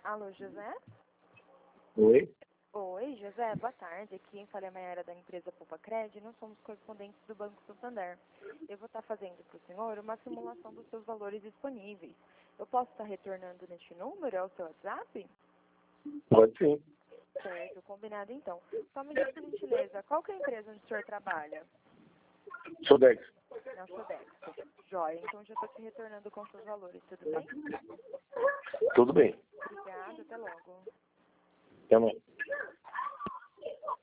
Alô, José? Oi? Oi, José, boa tarde. Aqui quem fala é a Mayara da empresa Poupa-Cred. Nós somos correspondentes do Banco Santander. Eu vou estar fazendo para o senhor uma simulação dos seus valores disponíveis. Eu posso estar retornando neste número? É o seu WhatsApp? Pode sim. Certo, combinado então. Só me diga por gentileza, qual que é a empresa onde o senhor trabalha? Sodex. Na Sodexo. Joia, então já estou te retornando com seus valores, tudo bem? Tudo bem. Obrigada, até logo. Até amanhã.